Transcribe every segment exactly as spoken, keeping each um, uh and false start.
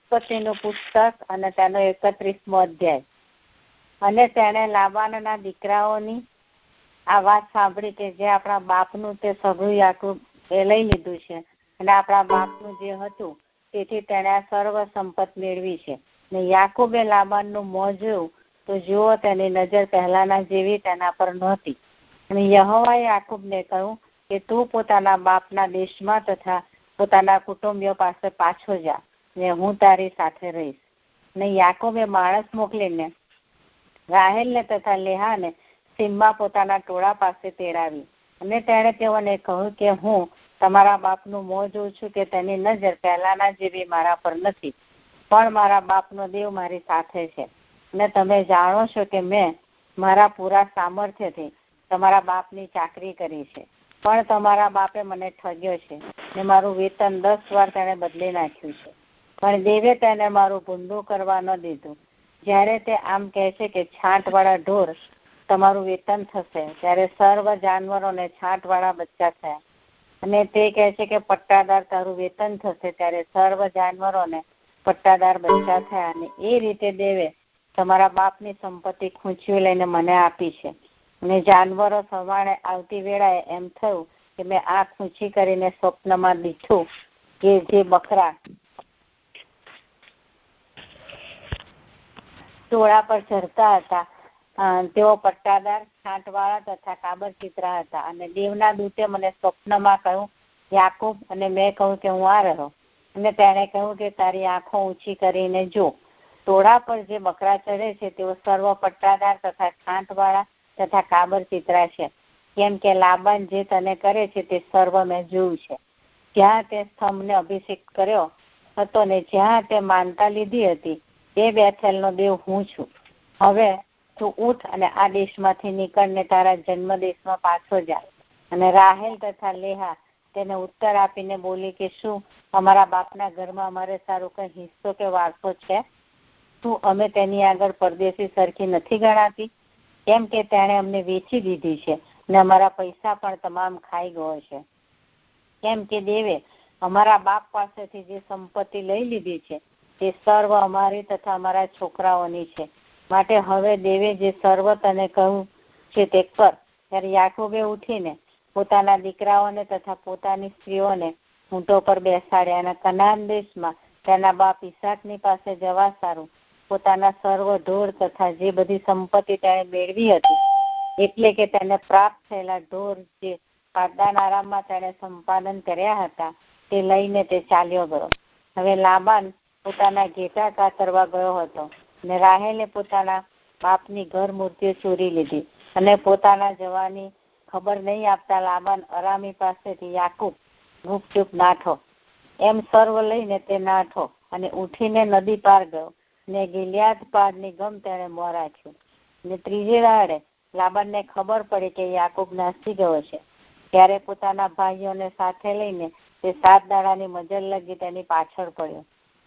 ઉત્પત્તિનું પુસ્તક અને તેનો એકત્રીસમો અધ્યાય. અને તેણે લાબાનના દીકરાઓની આ વાત સાંભળી કે જે આપણા બાપનું તે સગું યાકૂબ એ લઈ લીધું છે અને આપણા બાપનું જે હતું તેથી તેણે આ સર્વ સંપત મેળવી છે. ને યાકૂબે લાબાનનું મોં જોયું તો જુઓ તેની નજર પહેલાના જેવી તેના પર નહોતી. અને યહોવાએ યાકૂબને કહ્યું કે તું પોતાના બાપના દેશમાં તથા પોતાના કુટુંબીઓ પાસે પાછો જા ને હું તારી સાથે રહીશ. ને યાકૂબે માણસ મોકલીને રાહેલને તથા લેહાને સીમમાં પોતાના ટોળા પાસે તેડાવી અને તેણે તેઓને કહ્યું કે હું તમારા બાપનું મોં જોઉં છું કે તેની નજર પહેલાના જેવી મારા પર નથી, પણ મારા બાપનો દેવ મારી સાથે છે. અને તમે જાણો છો કે મેં મારા પૂરા સામર્થ્યથી તમારા બાપની ચાકરી કરી છે, પણ તમારા બાપે મને ઠગ્યો છે ને મારું વેતન દસ વાર તેણે બદલી નાખ્યું છે. પણ દેવે તેને મારું ભૂંડું કરવા ન દીધું. જ્યારે તે આમ કહે છે કે છાંટવાળા ઢોર તમારું વેતન થશે, ત્યારે સર્વ જાનવરોને છાંટવાળા બચ્ચા થયા. અને તે કહે છે કે પટ્ટાદાર તારું વેતન થશે, ત્યારે સર્વ જાનવરોને પટ્ટાદાર બચ્ચા થયા. અને એ રીતે દેવે તમારા બાપની સંપત્તિ ખૂંચવી લઈને મને આપી છે. અને જાનવરો સવારે આવતી વેળાએ એમ થયું કે મેં આ ખૂંચી કરીને સ્વપ્નમાં દીઠું કે જે બકરા ટોળા પર ચડતા હતા તેઓ પટ્ટાદાર, છાંટવાળા તથા કાબર ચિત્રા હતા. અને દેવના દૂતે મને સ્વપ્નમાં કહ્યું યાકૂબ, અને મેં કહ્યું કે હું આ રહ્યો. અને તેણે કહ્યું કે તારી આંખો ઊંચી કરીને જો, ટોળા પર જે બકરા ચડે છે તેઓ સર્વ પટ્ટાદાર તથા છાંટવાળા તથા કાબર ચિત્રા છે, કેમ કે લાબાન જે તને કરે છે તે સર્વ મેં જોયું છે. જ્યાં તે સ્તંભને અભિષેક કર્યો હતો ને જ્યાં તે માનતા લીધી હતી તે બેથેલનો દેવ હું છું. હવે તું ઉઠ અને આ દેશમાંથી નીકળને તારા જન્મ દેશમાં પાછો જા. અને રાહેલ તથા લેહા તેને ઉત્તર આપીને બોલી કે શું અમારા બાપના ઘરમાં અમારે સારું કઈ હિસ્સો કે વારસો છે? શું અમે તેની આગળ પરદેશી સરખી નથી ગણાતી? કેમ કે તેણે અમને વેચી દીધી છે ને અમારા પૈસા પણ તમામ ખાઈ ગયો છે. કેમ કે દેવે અમારા બાપ પાસેથી જે સંપત્તિ લઈ લીધી છે તે સર્વ અમારી તથા અમારા છોકરાઓની છે. માટે હવે દેવે જે સર્વ તને કહ્યું છે તે કર. ત્યારે યાકૂબે ઉઠીને પોતાના દીકરાઓને તથા પોતાની સ્ત્રીઓને ઊંટો પર બેસાડ્યા અને કનાન દેશમાં તેના બાપ ઈસાકની પાસે જવા સારું પોતાના સર્વ ઢોર તથા જે બધી સંપત્તિ તેણે મેળવી હતી એટલે કે તેને પ્રાપ્ત થયેલા ઢોર જે પાદાન આરામમાં તેણે સંપાદન કર્યા હતા તે લઈને તે ચાલ્યો ગયો. હવે લાબાન પોતાના ઘેટા કાતરવા ગયો હતો ને રાહેલે પોતાના બાપની ઘર મૂર્તિઓ ચોરી લીધી અને પોતાના જવાની ખબર નહીં આપતા લાબાન અરામી પાસેથી યાકૂબ ગુપચુપ નાઠો. એમ સર્વ લઈને તે નાઠો અને ઉઠીને નદી પાર ગયો ને ગિલિયાદ પારની ગમ તેણે મોં રાખ્યું. ને ત્રીજે દાડે લાબાનને ખબર પડી કે યાકૂબ નાસી ગયો છે, ત્યારે પોતાના ભાઈઓને સાથે લઈને તે સાત દાડાની મજલ લગી તેની પાછળ પડ્યો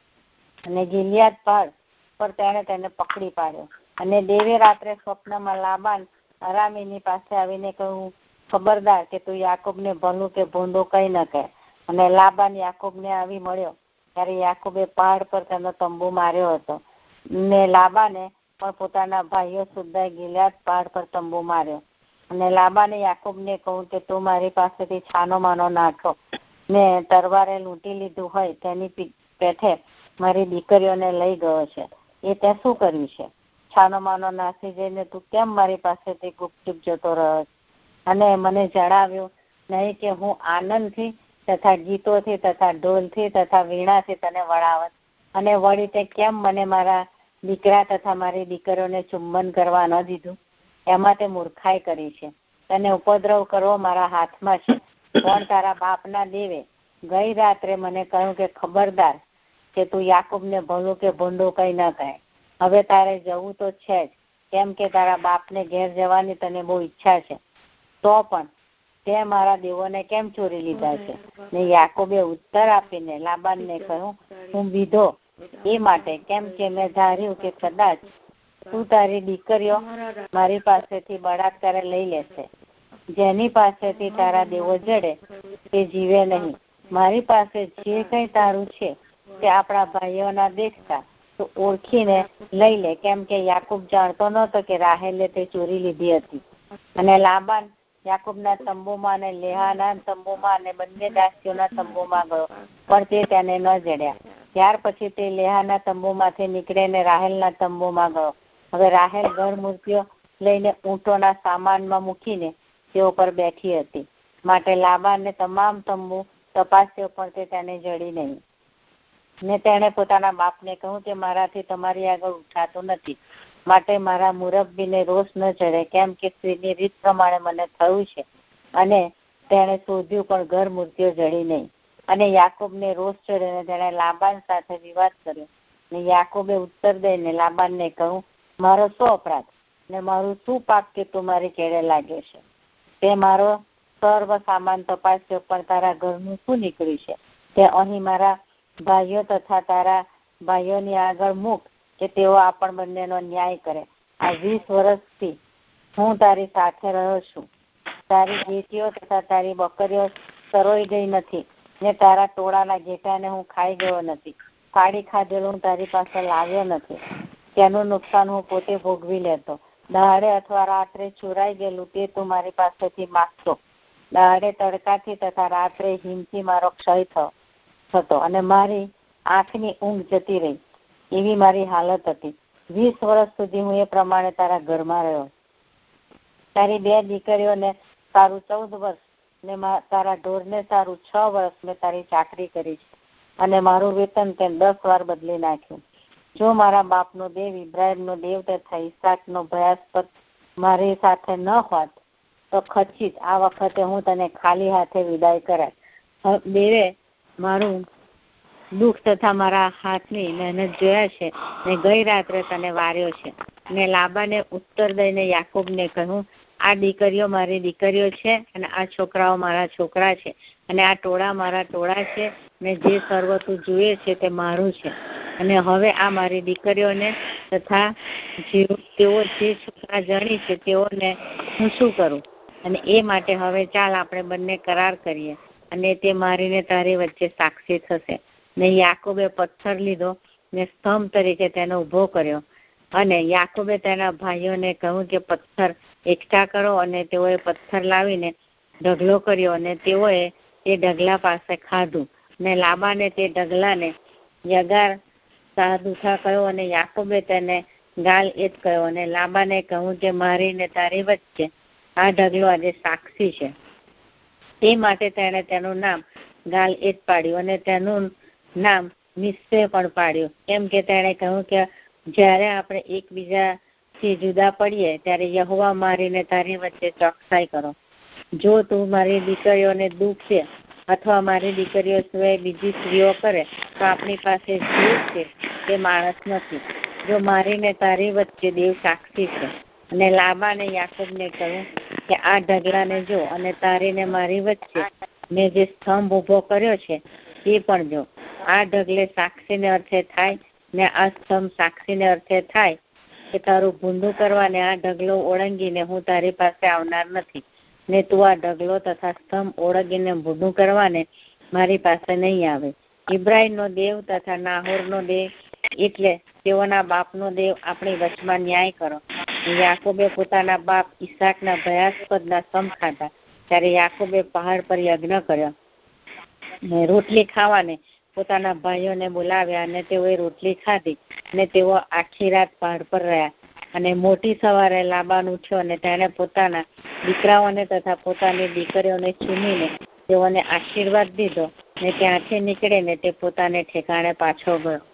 અને ગિલિયાદ પાર પર તેણે તેને પકડી પાડ્યો. અને દેવે રાત્રે સ્વપ્નમાં લાબાન અરામીની પાસે આવીને કહ્યું ખબરદાર કે તું યાકૂબને ભલું કે ભૂંડું કઈ ન કહે. અને લાબાન યાકૂબને આવી મળ્યો ત્યારે યાકૂબે પહાડ પર તેનો તંબુ માર્યો હતો ને લાબાને પણ પોતાના ભાઈઓ સુદ્ધા ગિલિયાદ પહાડ પર તંબુ માર્યો. અને લાબાને યાકૂબને કહ્યું કે તું મારી પાસેથી છાનો માનો નાઠો ને તરવારે લૂંટી લીધું હોય તેની પેઠે મારી દીકરીઓને લઈ ગયો છે. એ તે શું કર્યું છે? છાનો માનો નાસી જઈને તું કેમ મારી પાસેથી ગુપચુપ જતો રહ્યો? અને મને જણાવ્યું નહીં કે હું આનંદથી તથા ગીતોથી તથા ઢોલથી તથા વીણાથી તને વળાવત. અને વળી તે કેમ મને મારા દીકરા તથા મારી દીકરીઓને ચુંબન કરવા ન દીધું? એમાં તે મૂર્ખાઈ કરી છે. તને ઉપદ્રવ કરવો મારા હાથમાં છે. પણ તારા બાપના દેવે ગઈ રાત્રે મને કહ્યું કે ખબરદાર કે તું યાકૂબને ભલું કે ભૂંડું કઈ ન કહે. હવે તારે જવું તો છે જ, કેમ કે તારા બાપને ઘેર જવાની તને બહુ ઈચ્છા છે. તો પણ તે મારા દેવોને કેમ ચોરી લીધા છે? ને યાકૂબે ઉત્તર આપીને લાબાનને કહ્યું હું વિધો એ માટે કેમ કે મેં ધાર્યું કે કદાચ તું તારી દીકરીઓ મારી પાસેથી બળાત્કારે લઈ લેશે. જેની પાસેથી તારા દેવો જડે તે જીવે નહીં. મારી પાસે જે કઈ તારું છે તે આપણા ભાઈઓના દેખતા તો ઓળખીને લઈ લે, કેમ કે યાકૂબ જાણતો નહોતો કે રાહેલે તે ચોરી લીધી હતી. અને લાબાન યાકૂબના તંબુમાં અને લેહાના તંબુમાં અને બંને દાસીઓના તંબુમાં ગયો, પણ તે તેને ન જડ્યા. ત્યાર પછી તે લેહાના તંબુમાંથી નીકળીને રાહેલના તંબુમાં ગયો. હવે રાહેલ ઘર મૂર્તિઓ લઈને ઊંટોના સામાનમાં મૂકીને તેઓ પર બેઠી હતી, માટે લાબાનને તમામ તંબુ તપાસ્યો, પણ તે તેને જડી નહીં. ને તેણે પોતાના બાપને કહ્યું કે મારાથી તમારી આગળ ઉઠાતું નથી, માટે મારા મુરબ્બીને રોષ ન ચડે, કેમ કે સ્ત્રીની રીત પ્રમાણે મને થયું છે. અને તેણે શોધ્યું, પણ ઘર મૂર્તિઓ જડી નહીં. અને યાકૂબને રોષ ચડ્યો, તેણે લાબાન સાથે વિવાદ કર્યો. ને યાકૂબે ઉત્તર દઈને લાબાનને કહ્યું, મારો શું અપરાધ ને મારું શું પાપ કે તું મારી કેળે લાગ્યો છે? તે મારો સર્વ સામાન તપાસ્યો, પણ તારા ઘરનું શું નીકળ્યું છે? તે અહીં મારા ભાઈઓ તથા તારા ભાઈઓની આગળ મૂક, કે તેઓ આપણ બંનેનો ન્યાય કરે. આ વીસ વર્ષથી હું તારી સાથે રહ્યો છું. તારી ઘેટીઓ તથા તારી બકરીઓ સરોઈ ગઈ નથી, ને તારા ટોળાના ઘેટાને હું ખાઈ ગયો નથી. ફાડી ખાધેલું હું તારી પાસે લાવ્યો નથી. તેનું નુકસાન હું પોતે ભોગવી લેતો. દહાડે અથવા રાત્રે ચોરાઈ ગયેલું તે તું મારી પાસેથી માગતો. દહાડે તડકાથી તથા રાત્રે હિમથી મારો ક્ષય થયો થતો અને મારી આંખની ઊંઘ જતી રહી, એવી મારી હાલત હતી. વીસ વર્ષ સુધી હું એ પ્રમાણે તારા ઘરમાં રહ્યો. તારી બે દીકરીઓને સારું ચૌદ વર્ષ ને તારા ઢોરને સારું છ વર્ષ મેં તારી ચાકરી કરી છે, અને મારું વેતન તે દસ વાર બદલી નાખ્યું. જો મારા બાપનો દેવ ઇબ્રાહિમનો દેવ તથા ઈસાકનો ભયાસ્પદ મારી સાથે ન હોત તો ખચિત આ વખતે હું તને ખાલી હાથે વિદાય કરાય. દેવે મારું દુઃખ તથા મારા હાથની મહેનત જોયા છે, ને ગઈ રાત્રે તને વાર્યો છે. ને લાબાને ઉત્તર દઈને યાકૂબને કહ્યું, આ દીકરીઓ મારી દીકરીઓ છે, અને આ છોકરાઓ મારા છોકરા છે, અને આ ટોળા મારા ટોળા છે, ને જે સર્વ તું જુએ છે તે મારું છે. અને હવે આ મારી દીકરીઓને તથા તેઓ જે છોકરા જણી છે તેઓને હું શું કરું? અને એ માટે હવે ચાલ આપણે બંને કરાર કરીએ, અને તે મારીને તારી વચ્ચે સાક્ષી થશે. ને યાકૂબે પથ્થર લીધો ને સ્તંભ તરીકે તેને ઉભો કર્યો. અને યાકૂબે તેના ભાઈઓને કહ્યું કે પથ્થર એકઠા કરો, અને તેઓએ પથ્થર લાવીને ઢગલો કર્યો, અને તેઓએ તે ઢગલા પાસે ખાધું. ને લાબાને તે ઢગલાને યગાર સાદુથા કહ્યો, અને યાકૂબે તેને ગાલ એત કહ્યો. અને લાબાને કહ્યું કે મારી ને તારી વચ્ચે આ ઢગલો આજે સાક્ષી છે. તે માટે તેણે તેનું નામ ગાલ એત પાડ્યું, અને તેનું નામ મિસ્પે પણ પાડ્યું, કેમ કે તેણે કહ્યું કે જ્યારે આપણે એકબીજાથી જુદા પડીએ ત્યારે યહોવા મારીને તારી વચ્ચે ચોકસાઈ કરો. જો તું મારી દીકરીઓને દુઃખ છે અથવા મારી દીકરીઓ સિવાય બીજી સ્ત્રીઓ કરે તો આપણી પાસે જે છે તે માણસ નથી. જો મારીને તારી વચ્ચે દેવ સાક્ષી છે. અને લાબાને યાકૂબને કહ્યું કે આ ઢગલાને જો, અને તારીને મારી વચ્ચે મેં જે સ્તંભ ઉભો કર્યો છે એ પણ જો. આ ઢગલે સાક્ષીને અર્થે થાય, ને આ સ્તંભ સાક્ષીને અર્થે થાય કે તારું ભૂંડું કરવાને આ ઢગલો ઓળંગીને હું તારી પાસે આવનાર નથી, ને તું આ ઢગલો તથા સ્તંભ ઓળંગીને ભૂંડું કરવાને મારી પાસે નહીં આવે. ઇબ્રાહિમનો દેવ તથા નાહોરનો દેવ એટલે તેઓના બાપનો દેવ આપણી વચમાં ન્યાય કરો. યાકૂબે પોતાના બાપ ઈસાકના ભયાસ્પદના સમ ખાધા. ત્યારે યાકૂબે પહાડ પર યજ્ઞ કર્યો, ને રોટલી ખાવાને પોતાના ભાઈઓને બોલાવ્યા, અને તેઓએ રોટલી ખાધી, અને તેઓ આખી રાત પહાડ પર રહ્યા. અને મોટી સવારે લાબાન ઉઠ્યો, અને તેણે પોતાના દીકરાઓને તથા પોતાની દીકરીઓને ચૂમીને તેઓને આશીર્વાદ દીધો, ને ત્યાંથી નીકળીને તે પોતાને ઠેકાણે પાછો ગયો.